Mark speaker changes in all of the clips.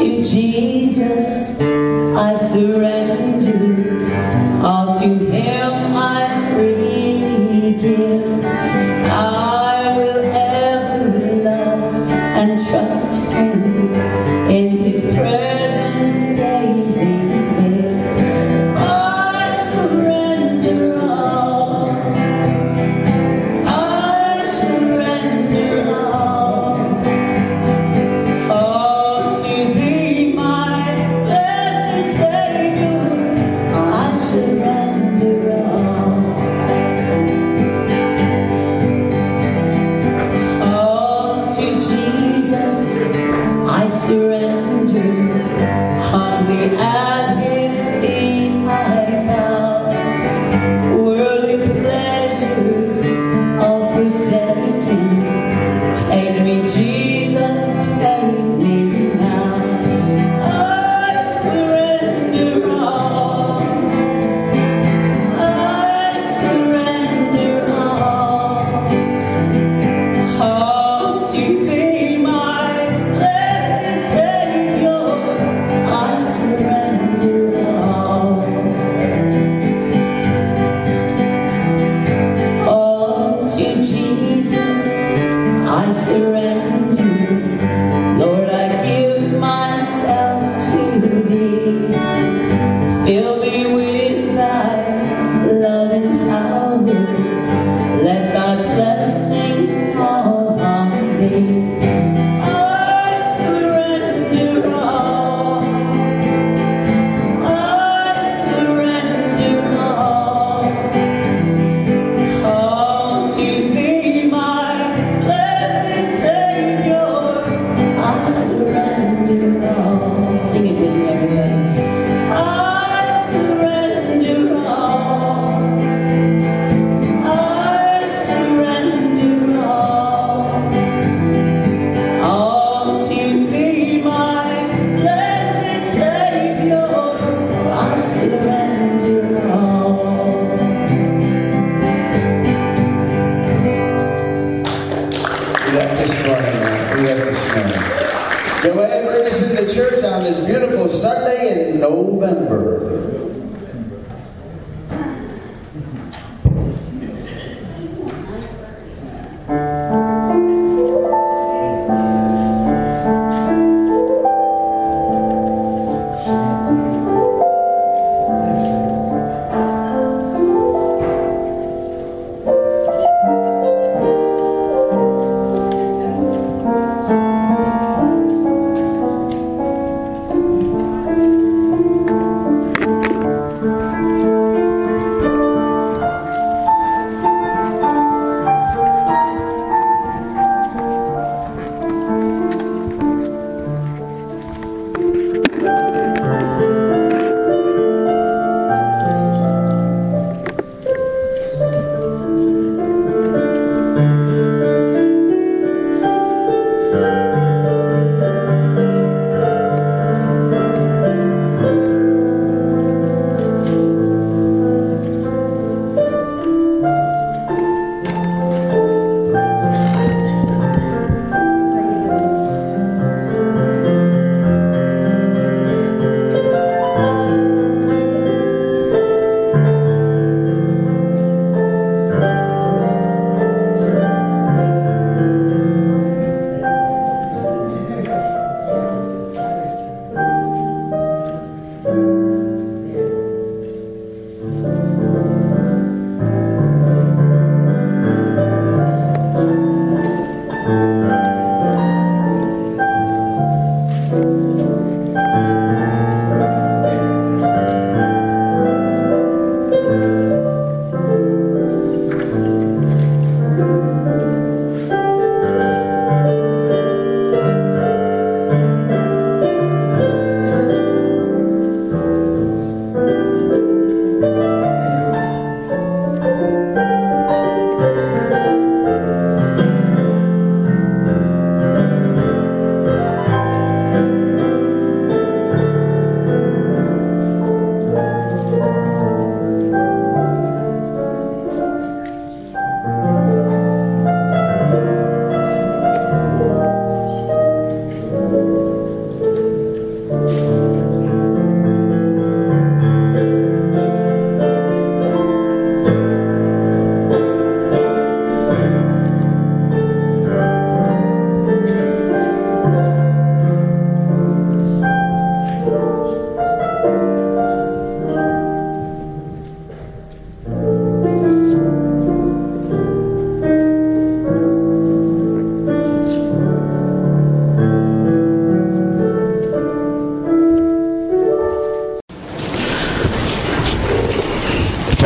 Speaker 1: Joanne, bring us into church on this beautiful Sunday in November.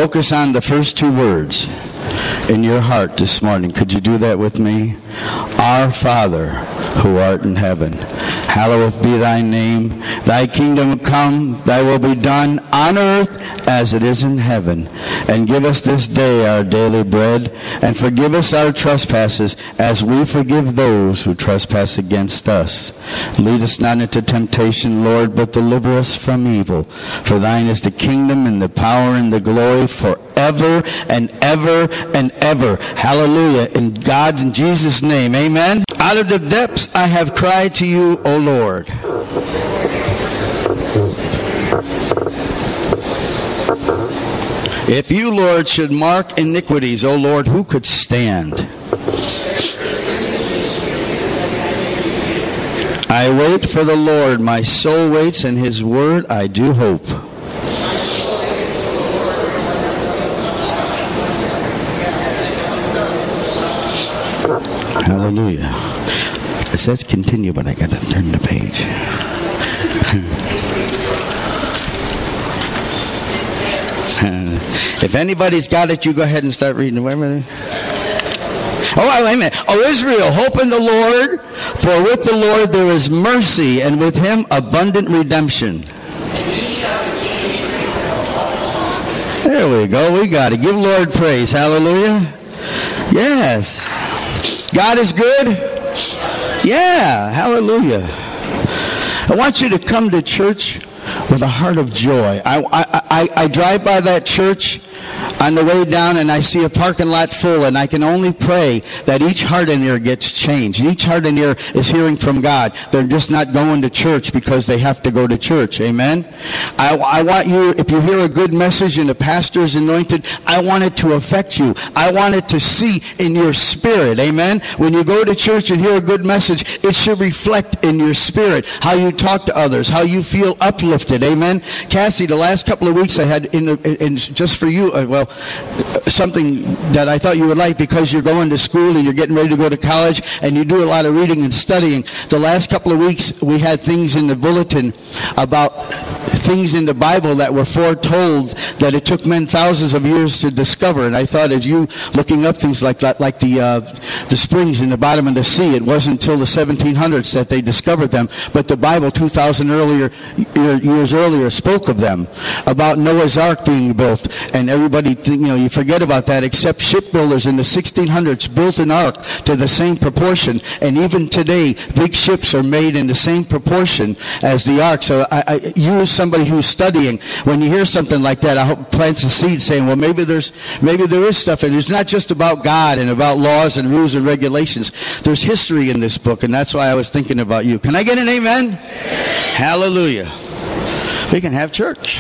Speaker 2: focus on the first two words in your heart this morning. Could you do that with me? Our Father, who art in heaven, hallowed be thy name. Thy kingdom come, thy will be done on earth as it is in heaven. And give us this day our daily bread, and forgive us our trespasses as we forgive those who trespass against us. Lead us not into temptation, Lord, but deliver us from evil. For thine is the kingdom and the power and the glory forever and ever and ever. Hallelujah. In God's and Jesus' name, amen. Out of the depths I have cried to you, O Lord. If you, Lord, should mark iniquities, O Lord, who could stand? I wait for the Lord. My soul waits, in his word I do hope. Hallelujah. It says continue, but I got to turn the page. If anybody's got it, you go ahead and start reading. Wait a minute. Oh, wait a minute. Oh, Israel, hope in the Lord, for with the Lord there is mercy, and with him abundant redemption. There we go. We got it. Give Lord praise. Hallelujah. Yes. God is good. Yeah. Hallelujah. I want you to come to church with a heart of joy. I drive by that church on the way down, and I see a parking lot full, and I can only pray that each heart in there gets changed. Each heart in there is hearing from God. They're just not going to church because they have to go to church. Amen? I want you, if you hear a good message and the pastor is anointed, I want it to affect you. I want it to see in your spirit. Amen? When you go to church and hear a good message, it should reflect in your spirit how you talk to others, how you feel uplifted. Amen? Cassie, the last couple of weeks I had, in just for you, something that I thought you would like, because you're going to school and you're getting ready to go to college and you do a lot of reading and studying. The last couple of weeks we had things in the bulletin about things in the Bible that were foretold that it took men thousands of years to discover. And I thought, as you looking up things like that, like the springs in the bottom of the sea, it wasn't until the 1700s that they discovered them, but the Bible 2,000 years earlier spoke of them, about Noah's Ark being built. And everybody, you forget about that, except shipbuilders in the 1600s built an ark to the same proportion. And even today, big ships are made in the same proportion as the ark. So you as somebody who's studying, when you hear something like that, I hope plants a seed saying, well, maybe there is stuff. And it's not just about God and about laws and rules and regulations. There's history in this book, and that's why I was thinking about you. Can I get an amen? Amen. Hallelujah. We can have church.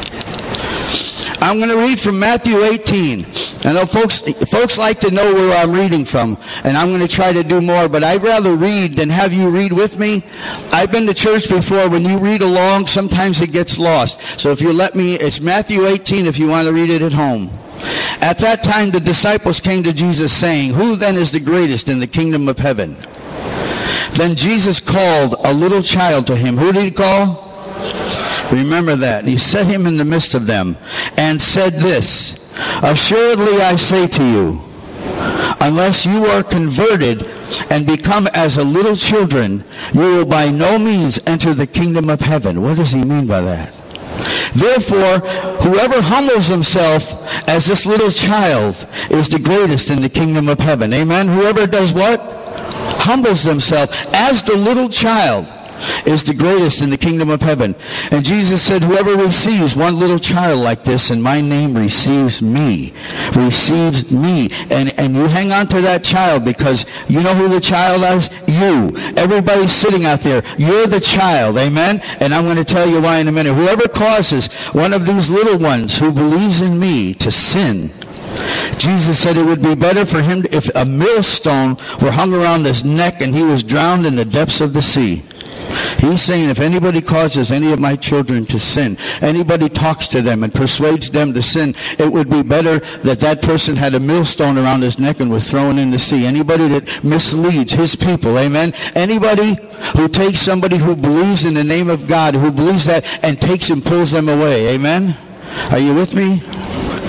Speaker 2: I'm going to read from Matthew 18. I know folks like to know where I'm reading from, and I'm going to try to do more, but I'd rather read than have you read with me. I've been to church before. When you read along, sometimes it gets lost. So if you let me, it's Matthew 18 if you want to read it at home. At that time the disciples came to Jesus saying, "Who then is the greatest in the kingdom of heaven?" Then Jesus called a little child to him. Who did he call? Remember that. He set him in the midst of them and said this, "Assuredly I say to you, unless you are converted and become as a little children, you will by no means enter the kingdom of heaven." What does he mean by that? Therefore, whoever humbles himself as this little child is the greatest in the kingdom of heaven. Amen? Whoever does what? Humbles himself as the little child is the greatest in the kingdom of heaven. And Jesus said, whoever receives one little child like this in my name receives me. Receives me. And you hang on to that child, because you know who the child is? You. Everybody sitting out there, you're the child. Amen? And I'm going to tell you why in a minute. Whoever causes one of these little ones who believes in me to sin, Jesus said it would be better for him if a millstone were hung around his neck and he was drowned in the depths of the sea. He's saying if anybody causes any of my children to sin, anybody talks to them and persuades them to sin, it would be better that that person had a millstone around his neck and was thrown in the sea. Anybody that misleads his people, amen? Anybody who takes somebody who believes in the name of God, who believes that, and takes and pulls them away, amen? Are you with me?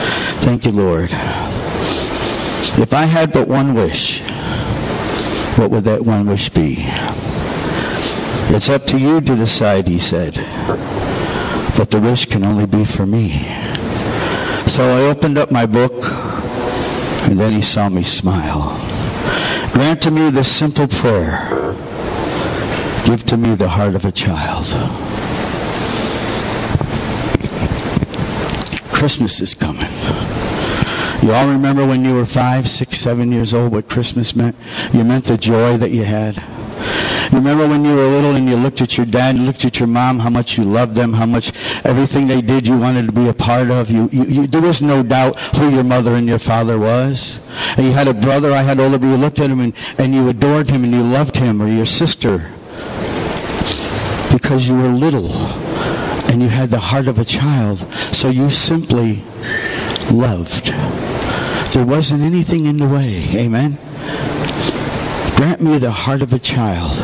Speaker 2: Thank you, Lord. If I had but one wish, what would that one wish be? It's up to you to decide, he said. But the wish can only be for me. So I opened up my book, and then he saw me smile. Grant to me this simple prayer. Give to me the heart of a child. Christmas is coming. You all remember when you were 5, 6, 7 years old what Christmas meant? You meant the joy that you had. You remember when you were little and you looked at your dad, you looked at your mom, how much you loved them, how much everything they did you wanted to be a part of. There was no doubt who your mother and your father was. And you had a brother, I had older brother, you looked at him and you adored him and you loved him, or your sister, because you were little and you had the heart of a child. So you simply loved. There wasn't anything in the way. Amen? Grant me the heart of a child.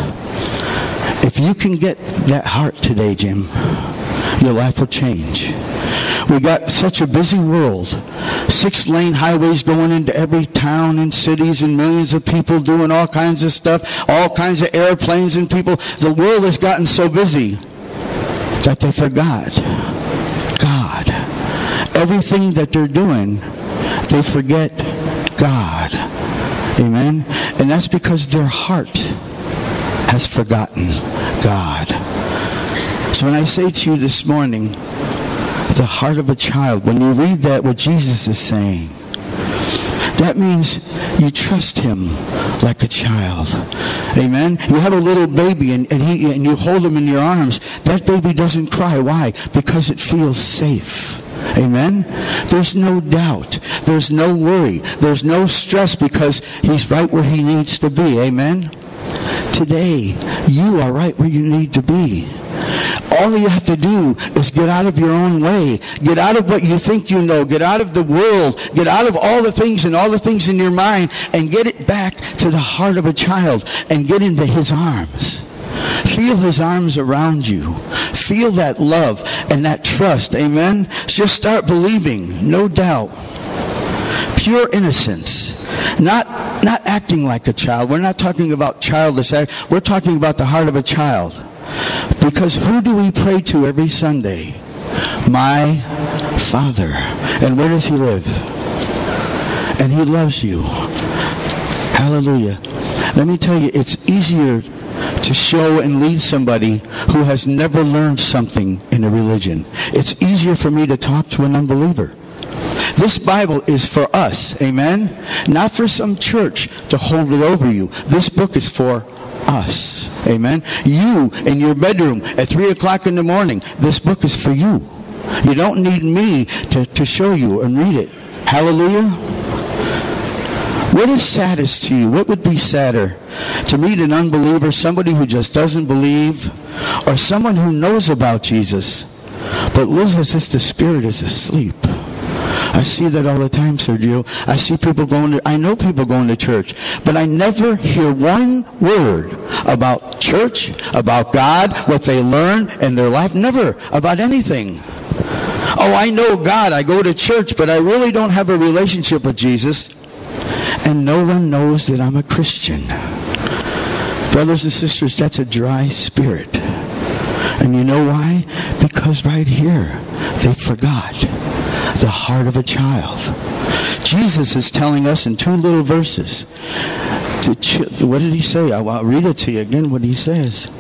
Speaker 2: If you can get that heart today, Jim, your life will change. We got such a busy world. 6-lane highways going into every town and cities, and millions of people doing all kinds of stuff, all kinds of airplanes and people. The world has gotten so busy that they forgot God. Everything that they're doing, they forget God. Amen? And that's because their heart has forgotten God. So when I say to you this morning, the heart of a child, when you read that, what Jesus is saying, that means you trust him like a child. Amen? You have a little baby and you hold him in your arms. That baby doesn't cry. Why? Because it feels safe. Amen? There's no doubt. There's no worry. There's no stress because he's right where he needs to be. Amen? Today, you are right where you need to be. All you have to do is get out of your own way. Get out of what you think you know. Get out of the world. Get out of all the things and all the things in your mind and get it back to the heart of a child and get into his arms. Feel his arms around you. Feel that love and that trust. Amen? Just start believing. No doubt. Pure innocence. Not acting like a child. We're not talking about childish act. We're talking about the heart of a child. Because who do we pray to every Sunday? My Father. And where does he live? And he loves you. Hallelujah. Let me tell you, it's easier to show and lead somebody who has never learned something in a religion. It's easier for me to talk to an unbeliever. This Bible is for us, amen? Not for some church to hold it over you. This book is for us, amen? You in your bedroom at 3 o'clock in the morning, this book is for you. You don't need me to show you and read it. Hallelujah. What is saddest to you? What would be sadder? To meet an unbeliever, somebody who just doesn't believe, or someone who knows about Jesus, but lives as if the Spirit is asleep? I see that all the time, Sergio. I see people I know people going to church, but I never hear one word about church, about God, what they learn in their life. Never about anything. Oh, I know God. I go to church, but I really don't have a relationship with Jesus. And no one knows that I'm a Christian. Brothers and sisters, that's a dry spirit. And you know why? Because right here, they forgot the heart of a child. Jesus is telling us in 2 little verses. What did he say? I'll read it to you again what he says.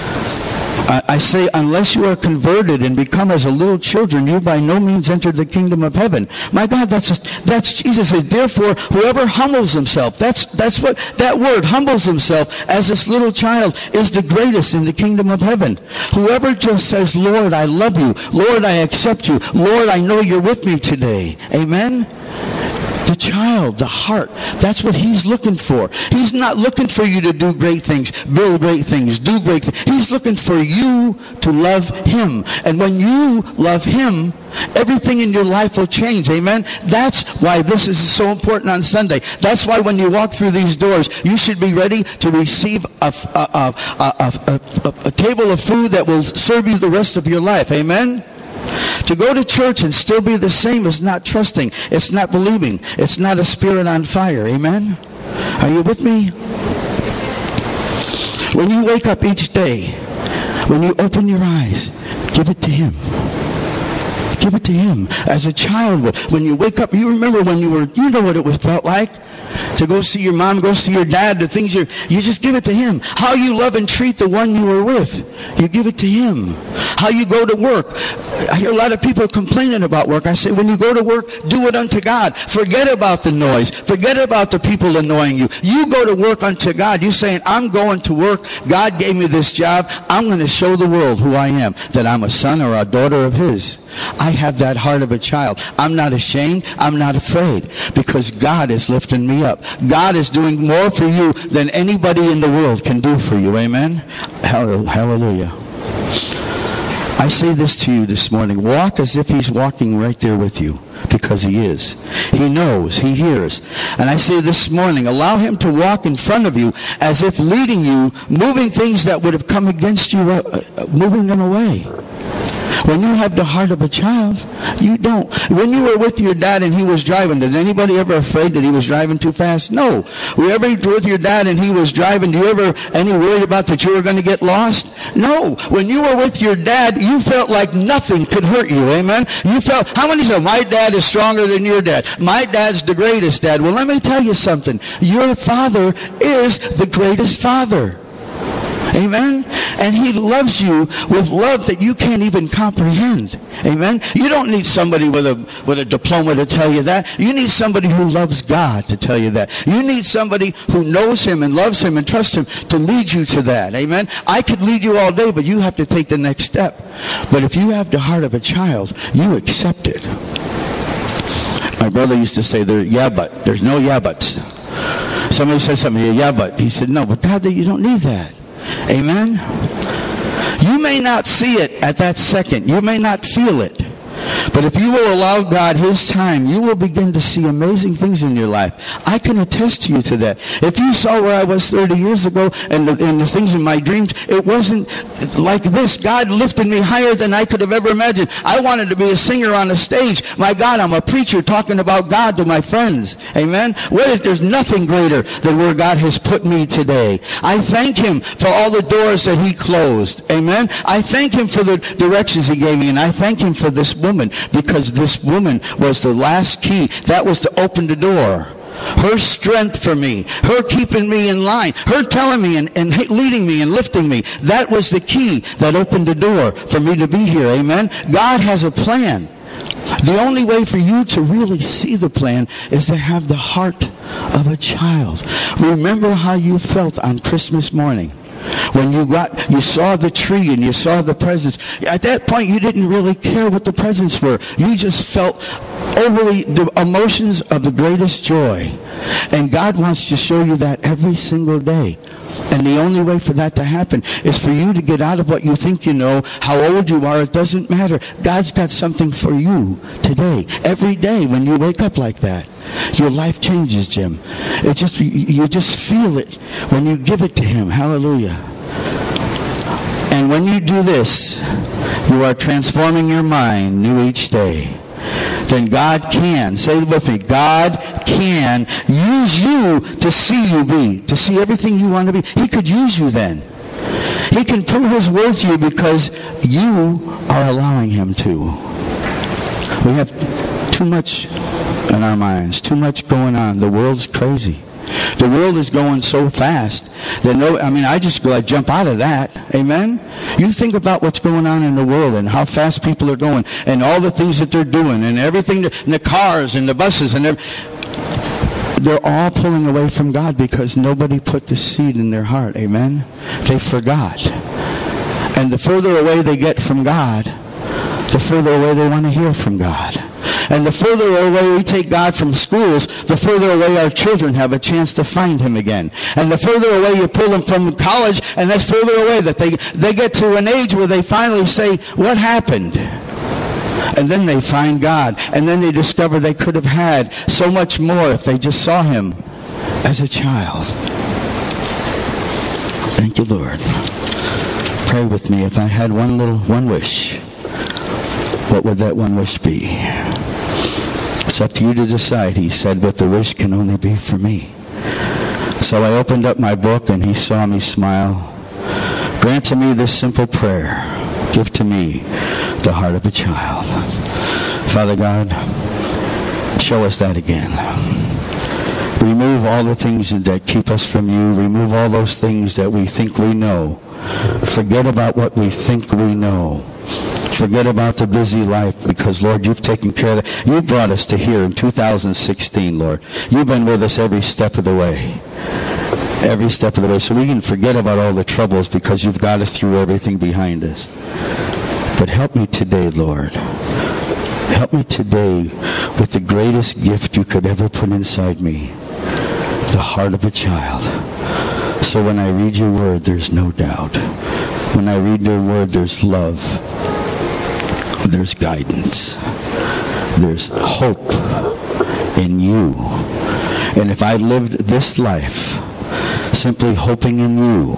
Speaker 2: I say, unless you are converted and become as a little children, you by no means enter the kingdom of heaven. My God, that's Jesus says, therefore, whoever humbles himself, that's what that word, humbles himself as this little child, is the greatest in the kingdom of heaven. Whoever just says, Lord, I love you. Lord, I accept you. Lord, I know you're with me today. Amen? The child, the heart, that's what he's looking for. He's not looking for you to do great things, build great things, do great things. He's looking for you to love him. And when you love him, everything in your life will change. Amen? That's why this is so important on Sunday. That's why when you walk through these doors, you should be ready to receive a table of food that will serve you the rest of your life. Amen? To go to church and still be the same is not trusting. It's not believing. It's not a spirit on fire. Amen? Are you with me? When you wake up each day, when you open your eyes, give it to Him. Give it to Him. As a child, when you wake up, you remember when you know what it felt like to go see your mom, go see your dad, the things you just give it to Him. How you love and treat the one you were with, you give it to Him. How you go to work. I hear a lot of people complaining about work. I say, when you go to work, do it unto God. Forget about the noise. Forget about the people annoying you. You go to work unto God. You're saying, I'm going to work. God gave me this job. I'm going to show the world who I am, that I'm a son or a daughter of His. I have that heart of a child. I'm not ashamed. I'm not afraid, because God is lifting me up. God is doing more for you than anybody in the world can do for you. Amen? Hallelujah. I say this to you this morning. Walk as if He's walking right there with you, because He is. He knows. He hears. And I say this morning, allow Him to walk in front of you as if leading you, moving things that would have come against you, moving them away. When you have the heart of a child, you don't. When you were with your dad and he was driving, did anybody ever afraid that he was driving too fast? No. Were you ever with your dad and he was driving, do you ever any worried about that you were going to get lost? No. When you were with your dad, you felt like nothing could hurt you. Amen? You felt, how many said, my dad is stronger than your dad? My dad's the greatest dad. Well, let me tell you something. Your father is the greatest father. Amen? And He loves you with love that you can't even comprehend. Amen? You don't need somebody with a diploma to tell you that. You need somebody who loves God to tell you that. You need somebody who knows Him and loves Him and trusts Him to lead you to that. Amen? I could lead you all day, but you have to take the next step. But if you have the heart of a child, you accept it. My brother used to say, there's no yeah buts. Somebody said something, yeah but. He said, no, but Dad, you don't need that. Amen? You may not see it at that second. You may not feel it. But if you will allow God His time, you will begin to see amazing things in your life. I can attest to you to that. If you saw where I was 30 years ago and the things in my dreams, it wasn't like this. God lifted me higher than I could have ever imagined. I wanted to be a singer on a stage. My God, I'm a preacher talking about God to my friends. Amen? There's nothing greater than where God has put me today. I thank Him for all the doors that He closed. Amen? I thank Him for the directions He gave me, and I thank Him for this woman, because this woman was the last key. That was to open the door. Her strength for me, her keeping me in line, her telling me and leading me and lifting me. That was the key that opened the door for me to be here. Amen? God has a plan. The only way for you to really see the plan is to have the heart of a child. Remember how you felt on Christmas morning. When you saw the tree and you saw the presents. At that point, you didn't really care what the presents were. You just felt overly the emotions of the greatest joy. And God wants to show you that every single day. And the only way for that to happen is for you to get out of what you think you know, how old you are. It doesn't matter. God's got something for you today. Every day when you wake up like that, your life changes, Jim. You just feel it when you give it to Him. Hallelujah. And when you do this, you are transforming your mind new each day. Then God can, say it with me, God can use you to see everything you want to be. He could use you then. He can prove His word to you because you are allowing Him to. We have too much in our minds, too much going on. The world's crazy. The world is going so fast that I jump out of that. Amen? You think about what's going on in the world and how fast people are going and all the things that they're doing and everything, and the cars and the buses and they're all pulling away from God because nobody put the seed in their heart. Amen? They forgot. And the further away they get from God, the further away they want to hear from God. And the further away we take God from schools, the further away our children have a chance to find Him again. And the further away you pull them from college, and that's further away that they get to an age where they finally say, what happened? And then they find God. And then they discover they could have had so much more if they just saw Him as a child. Thank you, Lord. Pray with me if I had one wish. what would that one wish be? It's up to you to decide, he said, but the wish can only be for me. So I opened up my book and he saw me smile. Grant to me this simple prayer. Give to me the heart of a child. Father God, show us that again. Remove all the things that keep us from you. Remove all those things that we think we know. Forget about what we think we know. Forget about the busy life, because, Lord, you've taken care of that. You brought us to here in 2016, Lord. You've been with us every step of the way. Every step of the way. So we can forget about all the troubles because you've got us through everything behind us. But help me today, Lord. Help me today with the greatest gift you could ever put inside me, the heart of a child. So when I read your word, there's no doubt. When I read your word, there's love. There's guidance. There's hope in you. And if I lived this life simply hoping in you,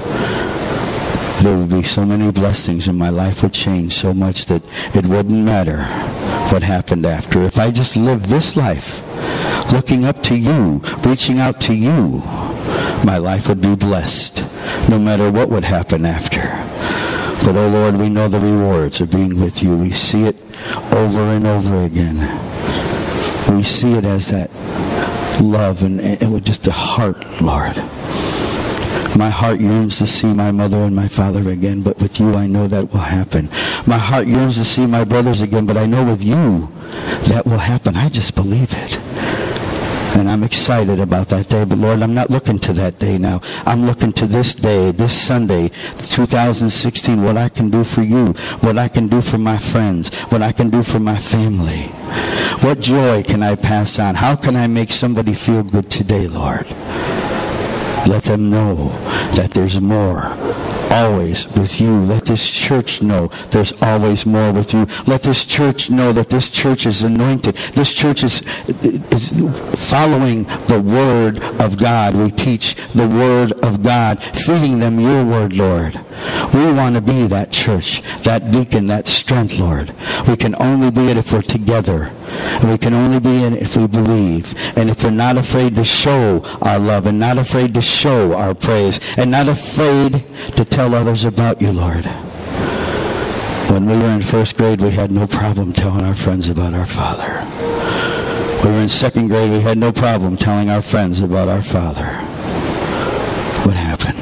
Speaker 2: there would be so many blessings, and my life would change so much that it wouldn't matter what happened after. If I just lived this life looking up to you, reaching out to you, my life would be blessed no matter what would happen after. But, oh Lord, we know the rewards of being with you. We see it over and over again. We see it as that love and with just a heart, Lord. My heart yearns to see my mother and my father again, but with you I know that will happen. My heart yearns to see my brothers again, but I know with you that will happen. I just believe it. And I'm excited about that day. But Lord, I'm not looking to that day now. I'm looking to this day, this Sunday, 2016, what I can do for you, what I can do for my friends, what I can do for my family. What joy can I pass on? How can I make somebody feel good today, Lord? Let them know that there's more always with you. Let this church know there's always more with you. Let this church know that this church is anointed. This church is following the Word of God. We teach the Word of God, feeding them your Word, Lord. We want to be that church, that beacon, that strength, Lord. We can only be it if we're together. And we can only be in it if we believe. And if we're not afraid to show our love, and not afraid to show our praise, and not afraid to tell others about you, Lord. When we were in first grade, we had no problem telling our friends about our Father. When we were in second grade, we had no problem telling our friends about our Father. What happened?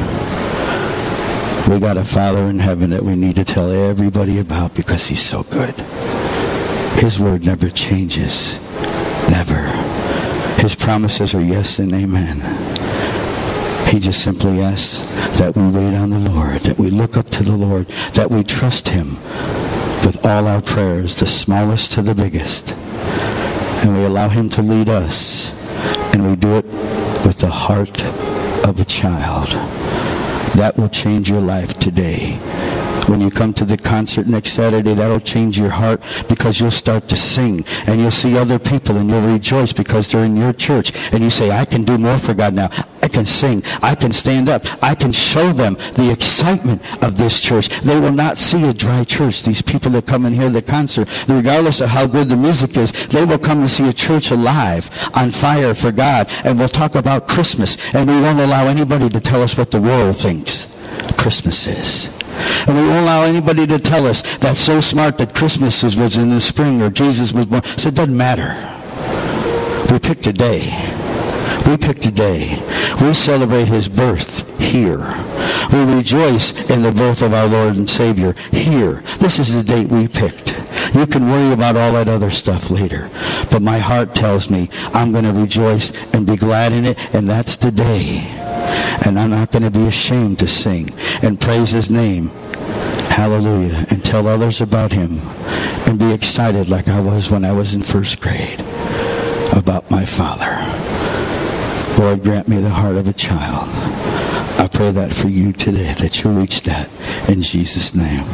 Speaker 2: We got a Father in heaven that we need to tell everybody about because he's so good. His word never changes. Never. His promises are yes and amen. He just simply asks that we wait on the Lord, that we look up to the Lord, that we trust him with all our prayers, the smallest to the biggest. And we allow him to lead us. And we do it with the heart of a child. That will change your life today. When you come to the concert next Saturday, that'll change your heart because you'll start to sing and you'll see other people and you'll rejoice because they're in your church. And you say, I can do more for God now. I can sing. I can stand up. I can show them the excitement of this church. They will not see a dry church. These people that come and hear the concert, regardless of how good the music is, they will come and see a church alive, on fire for God. And we'll talk about Christmas. And we won't allow anybody to tell us what the world thinks Christmas is. And we won't allow anybody to tell us that's so smart that Christmas was in the spring or Jesus was born. So it doesn't matter. We picked a day. We picked a day. We celebrate his birth here. We rejoice in the birth of our Lord and Savior here. This is the date we picked. You can worry about all that other stuff later. But my heart tells me I'm going to rejoice and be glad in it, and that's the day. And I'm not going to be ashamed to sing and praise his name. Hallelujah. And tell others about him. And be excited like I was when I was in first grade about my Father. Lord, grant me the heart of a child. I pray that for you today, that you'll reach that in Jesus' name.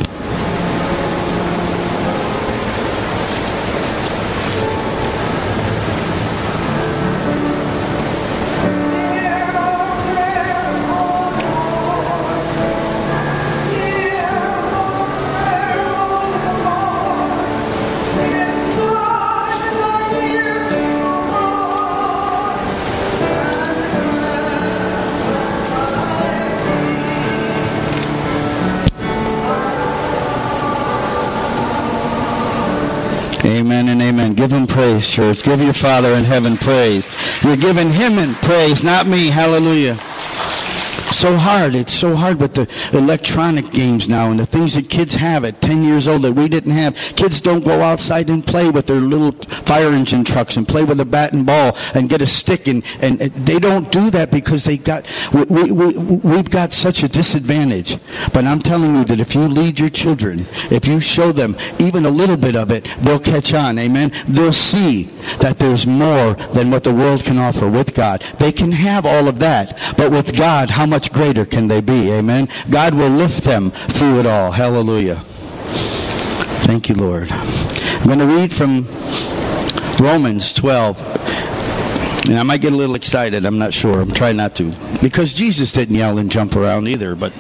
Speaker 2: Amen and amen. Give him praise, church. Give your Father in heaven praise. You're giving him in praise, not me. Hallelujah. So hard. It's so hard with the electronic games now and the things that kids have at 10 years old that we didn't have. Kids don't go outside and play with their little fire engine trucks and play with a bat and ball and get a stick. And they don't do that because we've got such a disadvantage. But I'm telling you that if you lead your children, if you show them even a little bit of it, they'll catch on. Amen. They'll see that there's more than what the world can offer with God. They can have all of that. But with God, how much greater can they be? Amen. God will lift them through it all. Hallelujah. Thank you, Lord. I'm going to read from Romans 12. And I might get a little excited. I'm not sure. I'm trying not to. Because Jesus didn't yell and jump around either. But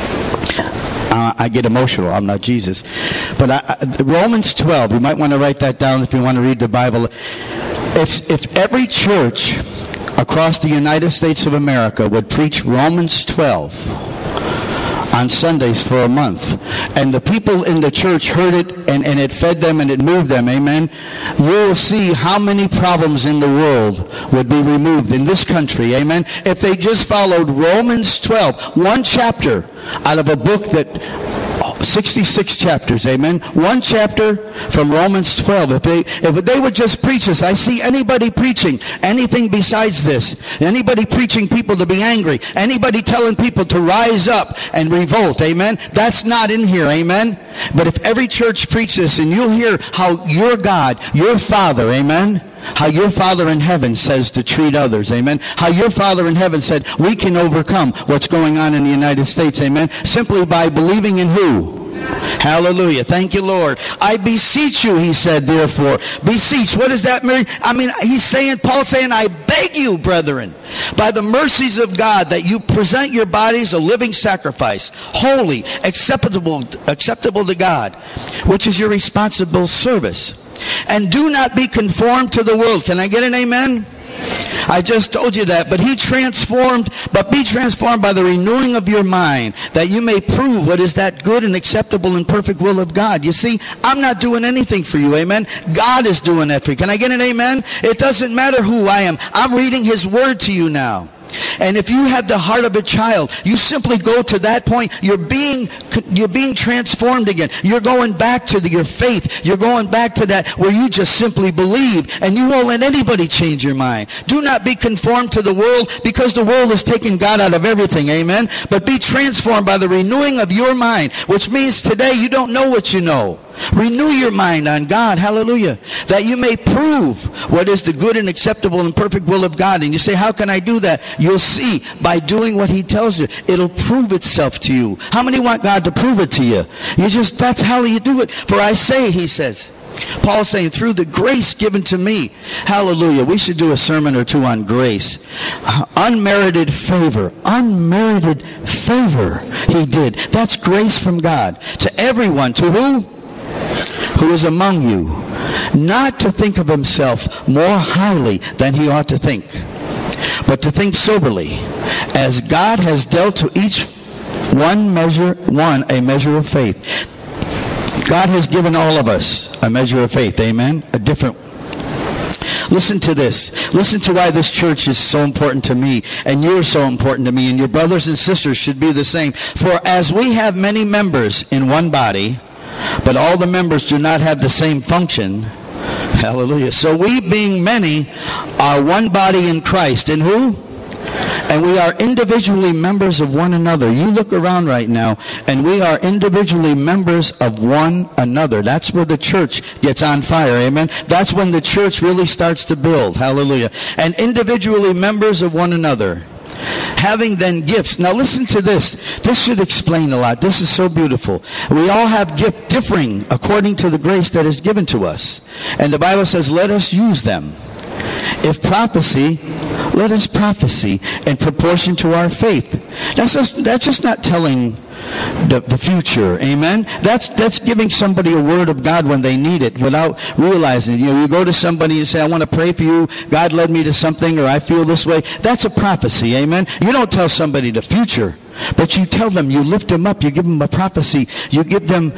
Speaker 2: I get emotional. I'm not Jesus. But Romans 12, you might want to write that down if you want to read the Bible. If every church across the United States of America would preach Romans 12 on Sundays for a month, and the people in the church heard it, and it fed them and it moved them, amen, you will see how many problems in the world would be removed in this country, amen, if they just followed Romans 12, one chapter out of a book that 66 chapters, amen. One chapter from Romans 12. If they would just preach this, I see anybody preaching anything besides this. Anybody preaching people to be angry. Anybody telling people to rise up and revolt, amen. That's not in here, amen. But if every church preaches this, and you'll hear how your God, your Father, amen, how your Father in heaven says to treat others, amen. How your Father in heaven said we can overcome what's going on in the United States, amen, simply by believing in who? Hallelujah. Thank you, Lord. I beseech you, he said, therefore. Beseech. What does that mean? I mean, Paul's saying, I beg you, brethren, by the mercies of God, that you present your bodies a living sacrifice, holy, acceptable to God, which is your responsible service. And do not be conformed to the world. Can I get an amen? I just told you that. But be transformed by the renewing of your mind, that you may prove what is that good and acceptable and perfect will of God. You see, I'm not doing anything for you, amen. God is doing that for you. Can I get an amen? It doesn't matter who I am. I'm reading his word to you now. And if you have the heart of a child, you simply go to that point. You're being transformed again. You're going back to your faith. You're going back to that where you just simply believe, and you won't let anybody change your mind. Do not be conformed to the world, because the world has taken God out of everything, amen. But be transformed by the renewing of your mind, which means today you don't know what you know. Renew your mind on God, hallelujah, that you may prove what is the good and acceptable and perfect will of God. And you say, how can I do that? You'll see by doing what he tells you. It'll prove itself to you. How many want God to prove it to you? That's how you do it. For I say, he says, Paul's saying, through the grace given to me, hallelujah. We should do a sermon or two on grace. Unmerited favor he did. That's grace from God to everyone. To who? Who is among you, not to think of himself more highly than he ought to think, but to think soberly, as God has dealt to each one a measure of faith. God has given all of us a measure of faith, amen? A different. Listen to this. Listen to why this church is so important to me, and you're so important to me, and your brothers and sisters should be the same. For as we have many members in one body, but all the members do not have the same function, hallelujah. So we, being many, are one body in Christ. In who? And we are individually members of one another. You look around right now, and we are individually members of one another. That's where the church gets on fire, amen? That's when the church really starts to build, hallelujah. And individually members of one another, having then gifts. Now listen to this. This should explain a lot. This is so beautiful. We all have gifts differing according to the grace that is given to us. And the Bible says, let us use them. If prophecy, let us prophesy in proportion to our faith. That's just not telling the future, amen. That's giving somebody a word of God when they need it without realizing it. You go to somebody and say, I want to pray for you, God led me to something, or I feel this way. That's a prophecy, amen. You don't tell somebody the future, but you tell them, you lift them up, you give them a prophecy, you give them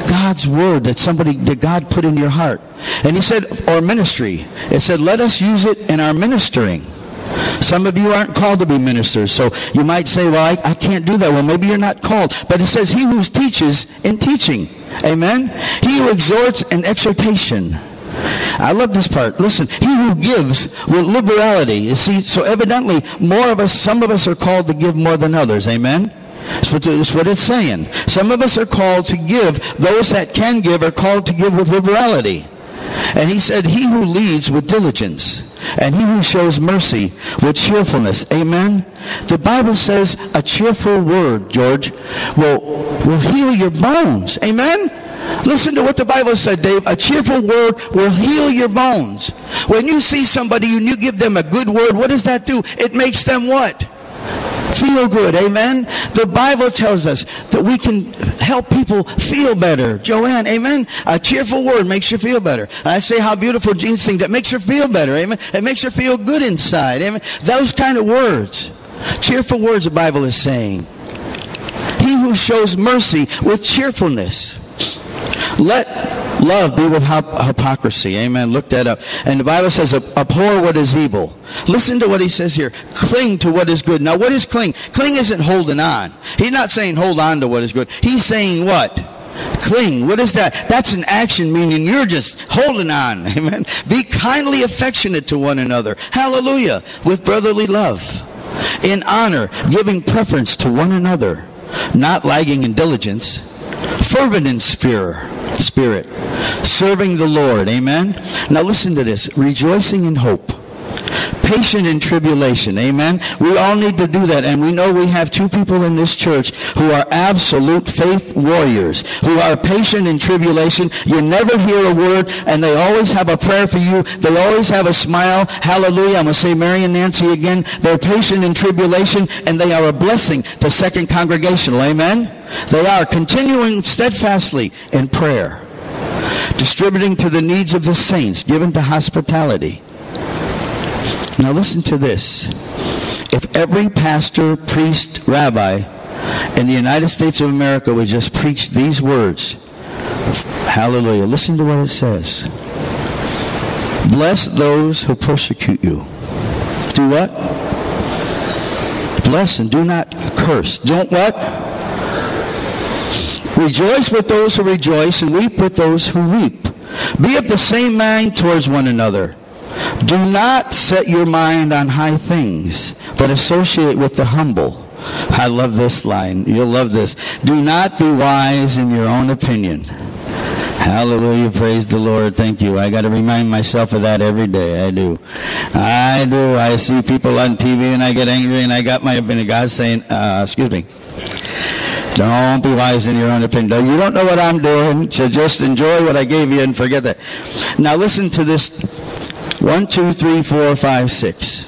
Speaker 2: God's word that God put in your heart. And he said, or ministry. It said, let us use it in our ministering. Some of you aren't called to be ministers, so you might say, well, I can't do that. Well, maybe you're not called. But it says, he who teaches in teaching. Amen? He who exhorts in exhortation. I love this part. Listen, he who gives with liberality. You see, so evidently, some of us are called to give more than others. Amen? That's what it's saying. Some of us are called to give. Those that can give are called to give with liberality. And he said, he who leads with diligence, and he who shows mercy with cheerfulness. Amen? The Bible says a cheerful word, George, will heal your bones. Amen? Listen to what the Bible said, Dave. A cheerful word will heal your bones. When you see somebody and you give them a good word, what does that do? It makes them what? Feel good. Amen? The Bible tells us that we can help people feel better. Joanne, amen? A cheerful word makes you feel better. And I say how beautiful Jean sings. That makes her feel better. Amen? It makes her feel good inside. Amen? Those kind of words. Cheerful words, the Bible is saying. He who shows mercy with cheerfulness. Let love be without hypocrisy. Amen. Look that up. And the Bible says, abhor what is evil. Listen to what he says here. Cling to what is good. Now, what is cling? Cling isn't holding on. He's not saying hold on to what is good. He's saying what? Cling. What is that? That's an action, meaning you're just holding on. Amen. Be kindly affectionate to one another. Hallelujah. With brotherly love. In honor, giving preference to one another. Not lagging in diligence. Fervent in spirit, serving the Lord. Amen. Now listen to this. Rejoicing in hope. Patient in tribulation. Amen. We all need to do that. And we know we have two people in this church who are absolute faith warriors, who are patient in tribulation. You never hear a word, and they always have a prayer for you. They always have a smile. Hallelujah. I'm going to say Mary and Nancy again. They're patient in tribulation, and they are a blessing to Second Congregational. Amen. They are continuing steadfastly in prayer, distributing to the needs of the saints, given to hospitality. Now listen to this. If every pastor, priest, rabbi in the United States of America would just preach these words, hallelujah, listen to what it says. Bless those who persecute you. Do what? Bless and do not curse. Don't what? Rejoice with those who rejoice and weep with those who weep. Be of the same mind towards one another. Do not set your mind on high things, but associate with the humble. I love this line. You'll love this. Do not be wise in your own opinion. Hallelujah. Praise the Lord. Thank you. I got to remind myself of that every day. I do. I see people on TV and I get angry and I got my opinion. God's saying, excuse me. Don't be wise in your own opinion. You don't know what I'm doing, so just enjoy what I gave you and forget that. Now listen to this. 1, 2, 3, 4, 5, 6.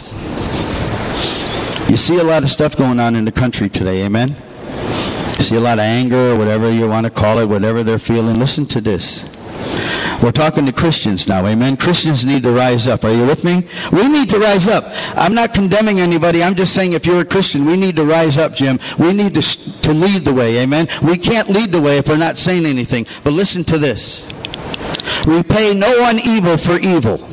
Speaker 2: You see a lot of stuff going on in the country today, amen? You see a lot of anger, or whatever you want to call it, whatever they're feeling. Listen to this. We're talking to Christians now, amen? Christians need to rise up. Are you with me? We need to rise up. I'm not condemning anybody. I'm just saying if you're a Christian, we need to rise up, Jim. We need to lead the way, amen? We can't lead the way if we're not saying anything. But listen to this. Repay no one evil for evil.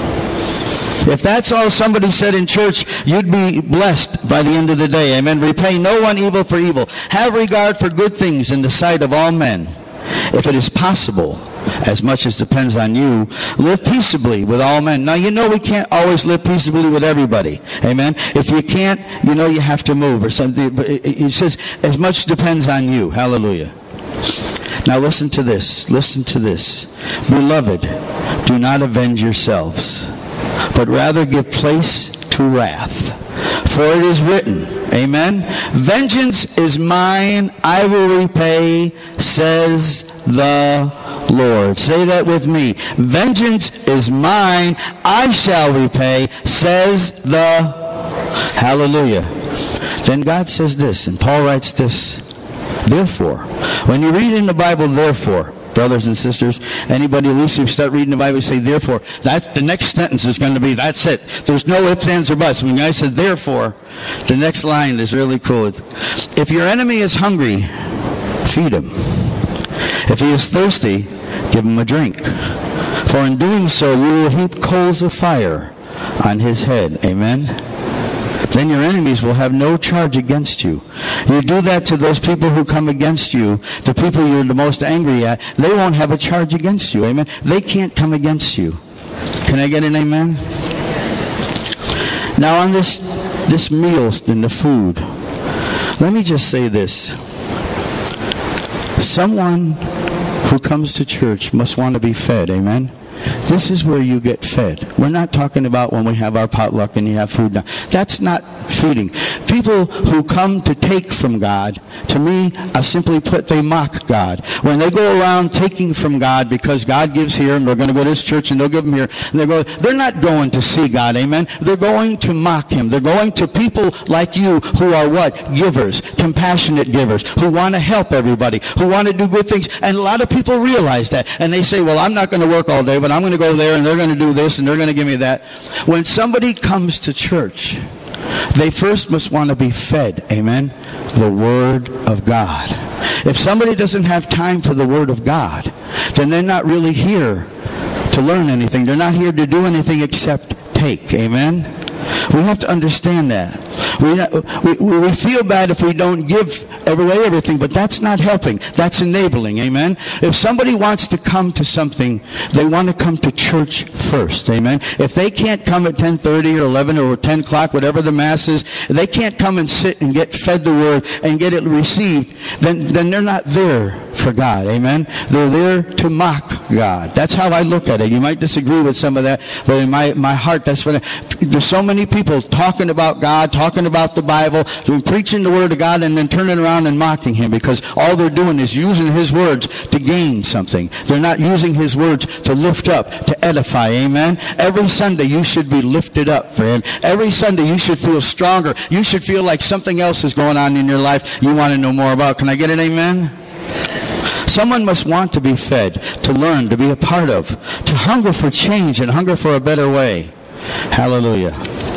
Speaker 2: If that's all somebody said in church, you'd be blessed by the end of the day. Amen. Repay no one evil for evil. Have regard for good things in the sight of all men. If it is possible, as much as depends on you, live peaceably with all men. Now, you know we can't always live peaceably with everybody. Amen. If you can't, you know you have to move or something. But it says, as much depends on you. Hallelujah. Now listen to this. Listen to this. Beloved, do not avenge yourselves, but rather give place to wrath. For it is written, amen, vengeance is mine, I will repay, says the Lord. Say that with me. Vengeance is mine, I shall repay, says the Hallelujah. Then God says this, and Paul writes this, therefore. When you read in the Bible, therefore, brothers and sisters, anybody, at least if you start reading the Bible, say, therefore, that's the next sentence is going to be, that's it. There's no ifs, ands, or buts. When I said, therefore, the next line is really cool. If your enemy is hungry, feed him. If he is thirsty, give him a drink. For in doing so, you will heap coals of fire on his head. Amen? Then your enemies will have no charge against you. You do that to those people who come against you, the people you're the most angry at, they won't have a charge against you. Amen? They can't come against you. Can I get an amen? Now on this meal and the food, let me just say this. Someone who comes to church must want to be fed. Amen? This is where you get fed. We're not talking about when we have our potluck and you have food now. That's not feeding. People who come to take from God, to me, I simply put, they mock God. When they go around taking from God because God gives here and they're going to go to this church and they'll give them here, and they're not going to see God, amen? They're going to mock him. They're going to people like you who are what? Givers, compassionate givers, who want to help everybody, who want to do good things. And a lot of people realize that. And they say, well, I'm not going to work all day, but I'm going to go there and they're going to do this and they're going to give me that. When somebody comes to church, they first must want to be fed, amen, the Word of God. If somebody doesn't have time for the Word of God, then they're not really here to learn anything. They're not here to do anything except take, amen. We have to understand that. We feel bad if we don't give away everything, but that's not helping. That's enabling, amen? If somebody wants to come to something, they want to come to church first, amen? If they can't come at 10:30 or 11 or 10 o'clock, whatever the mass is, they can't come and sit and get fed the Word and get it received, then they're not there for God, amen? They're there to mock God. That's how I look at it. You might disagree with some of that, but in my heart, that's what there's so many people talking about God, talking about the Bible, preaching the Word of God, and then turning around and mocking him, because all they're doing is using his words to gain something. They're not using his words to lift up, to edify, amen? Every Sunday you should be lifted up, friend. Every Sunday you should feel stronger. You should feel like something else is going on in your life you want to know more about. Can I get an amen? Someone must want to be fed, to learn, to be a part of, to hunger for change and hunger for a better way. Hallelujah.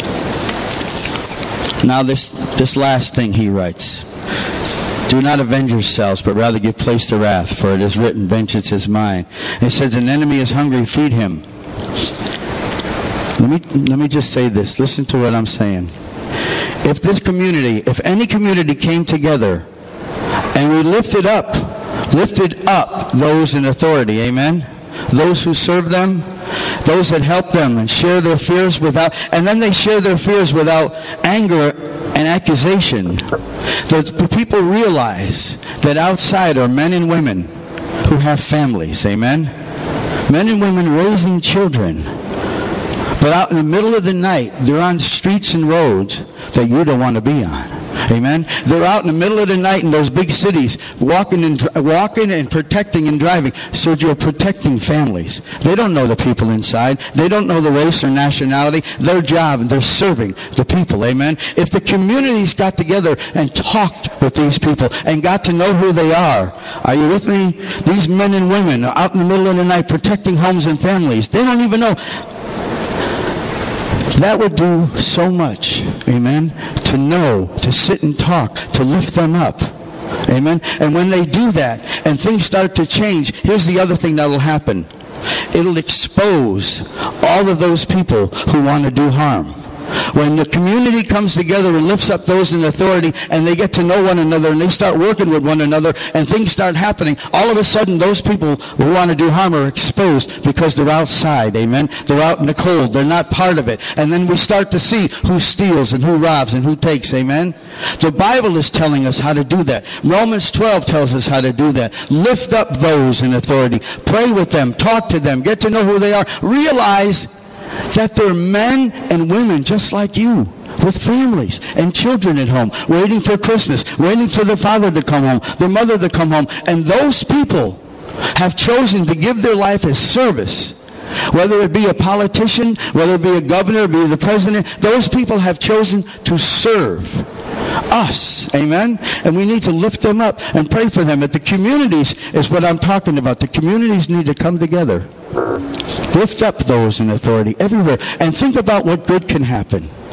Speaker 2: Now this last thing he writes. Do not avenge yourselves, but rather give place to wrath, for it is written, vengeance is mine. It says, an enemy is hungry, feed him. Let me just say this. Listen to what I'm saying. If this community, if any community came together and we lifted up those in authority, amen? Those who serve them, those that help them and share their fears and then they share their fears without anger and accusation. The people realize that outside are men and women who have families, amen? Men and women raising children. But out in the middle of the night, they're on streets and roads that you don't want to be on. Amen. They're out in the middle of the night in those big cities, walking and protecting and driving. So you're protecting families. They don't know the people inside. They don't know the race or nationality. Their job, they're serving the people. Amen. If the communities got together and talked with these people and got to know who they are you with me? These men and women are out in the middle of the night protecting homes and families. They don't even know. That would do so much, amen, to know, to sit and talk, to lift them up, amen. And when they do that and things start to change, here's the other thing that will happen. It'll expose all of those people who want to do harm. When the community comes together and lifts up those in authority and they get to know one another and they start working with one another and things start happening, all of a sudden those people who want to do harm are exposed because they're outside, amen? They're out in the cold. They're not part of it. And then we start to see who steals and who robs and who takes, amen? The Bible is telling us how to do that. Romans 12 tells us how to do that. Lift up those in authority. Pray with them. Talk to them. Get to know who they are. Realize that they're men and women just like you, with families and children at home, waiting for Christmas, waiting for their father to come home, their mother to come home. And those people have chosen to give their life as service. Whether it be a politician, whether it be a governor, be the president, those people have chosen to serve us, amen? And we need to lift them up and pray for them. But the communities is what I'm talking about. The communities need to come together. Lift up those in authority everywhere. And think about what good can happen.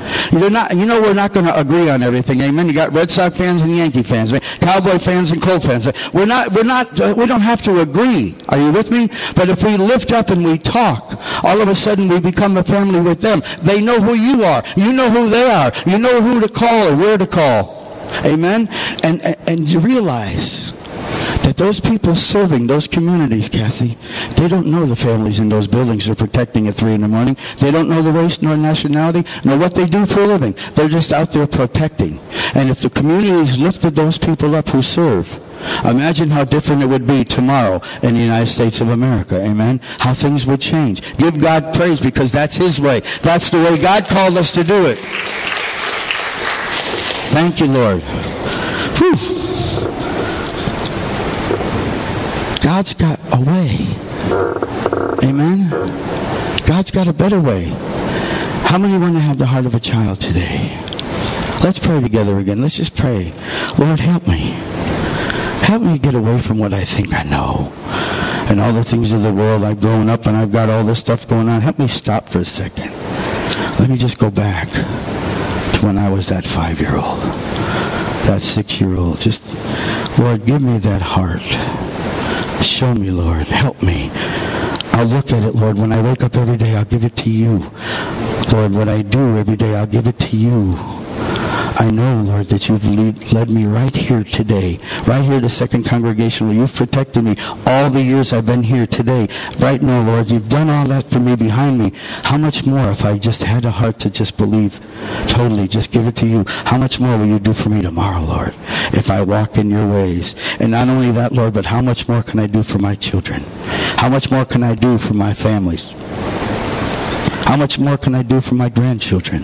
Speaker 2: We're not going to agree on everything. Amen. You got Red Sox fans and Yankee fans, Cowboy fans and Colt fans. We don't have to agree. Are you with me? But if we lift up and we talk, all of a sudden we become a family with them. They know who you are. You know who they are. You know who to call or where to call. Amen. And you realize that those people serving those communities, Cassie, they don't know the families in those buildings they're protecting at 3 in the morning. They don't know the race nor nationality nor what they do for a living. They're just out there protecting. And if the communities lifted those people up who serve, imagine how different it would be tomorrow in the United States of America. Amen? How things would change. Give God praise because that's His way. That's the way God called us to do it. Thank you, Lord. Whew. God's got a way. Amen? God's got a better way. How many want to have the heart of a child today? Let's pray together again. Let's just pray. Lord, help me. Help me get away from what I think I know and all the things of the world. I've grown up and I've got all this stuff going on. Help me stop for a second. Let me just go back to when I was that 5-year-old, that 6-year-old. Just, Lord, give me that heart. Show me, Lord. Help me. I'll look at it, Lord. When I wake up every day, I'll give it to you. Lord, what I do every day, I'll give it to you. I know, Lord, that you've led me right here today, right here to Second Congregation, where you've protected me all the years I've been here today. Right now, Lord, you've done all that for me behind me. How much more if I just had a heart to just believe totally, just give it to you? How much more will you do for me tomorrow, Lord, if I walk in your ways? And not only that, Lord, but how much more can I do for my children? How much more can I do for my families? How much more can I do for my grandchildren?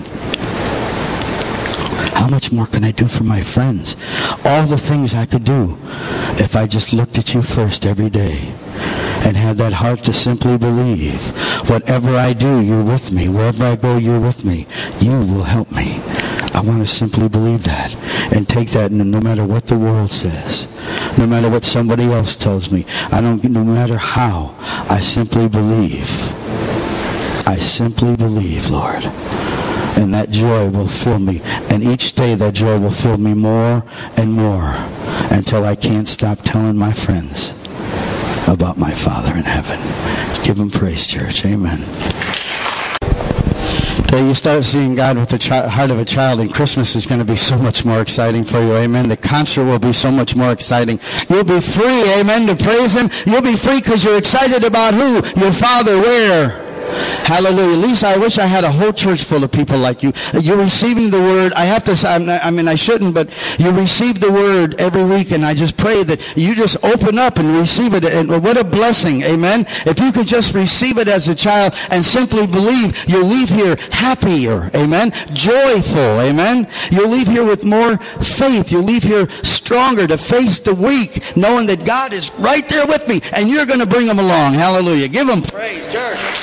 Speaker 2: How much more can I do for my friends? All the things I could do if I just looked at you first every day and had that heart to simply believe. Whatever I do, you're with me. Wherever I go, you're with me. You will help me. I want to simply believe that and take that, and no matter what the world says, no matter what somebody else tells me, no matter how, I simply believe. I simply believe, Lord. And that joy will fill me. And each day that joy will fill me more and more until I can't stop telling my friends about my Father in heaven. Give Him praise, church. Amen. So you start seeing God with the heart of a child, and Christmas is going to be so much more exciting for you. Amen. The concert will be so much more exciting. You'll be free, amen, to praise Him. You'll be free because you're excited about who? Your Father where? Hallelujah. Lisa, I wish I had a whole church full of people like you. You're receiving the word. I have to say, I shouldn't, but you receive the word every week, and I just pray that you just open up and receive it. And what a blessing. Amen. If you could just receive it as a child and simply believe, you'll leave here happier. Amen. Joyful. Amen. You'll leave here with more faith. You'll leave here stronger to face the week, knowing that God is right there with me, and you're going to bring them along. Hallelujah. Give Him praise, church.